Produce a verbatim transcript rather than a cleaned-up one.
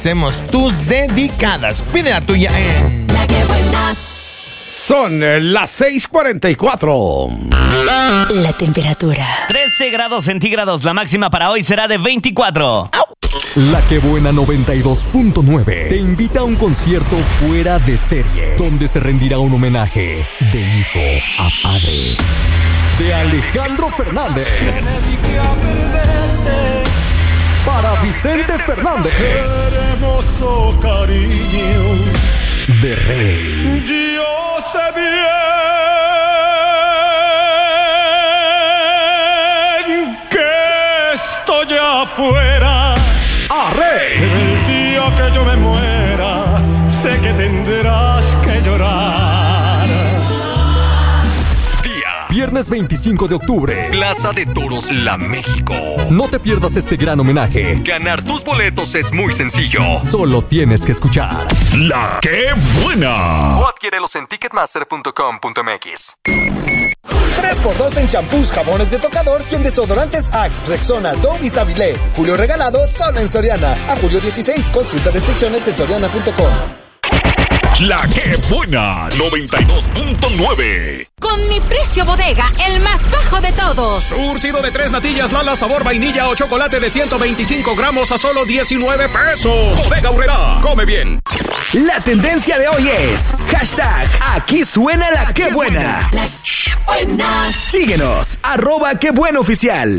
Hacemos tus dedicadas. Pide la tuya en La que buena. Son eh, las seis cuarenta y cuatro. La temperatura. trece grados centígrados. La máxima para hoy será de veinticuatro. La que buena noventa y dos punto nueve te invita a un concierto fuera de serie, donde se rendirá un homenaje de hijo a padre de Alejandro Fernández para Vicente Fernández, Hermoso cariño de Rey. yo sé bien que estoy afuera. A Rey. El día que yo me muera, sé que tendrás que llorar. Día viernes veinticinco de octubre, Plaza de Toros La México. No te pierdas este gran homenaje. Ganar tus boletos es muy sencillo. Solo tienes que escuchar La que buena. o adquiérelos en ticketmaster punto com punto m x. tres por dos en champús, jabones de tocador y en desodorantes Axe, Rexona, Dove y Savilé. Julio regalado solo en Soriana. A julio dieciséis, consulta restricciones en soriana punto com. La que buena noventa y dos punto nueve. Con mi precio bodega, el más bajo de todos. Surtido de tres natillas Lala sabor vainilla o chocolate de ciento veinticinco gramos a solo diecinueve pesos. Bodega Aurrerá, come bien. La tendencia de hoy es hashtag aquí suena la que buena. La que buena. Síguenos, arroba que buena oficial.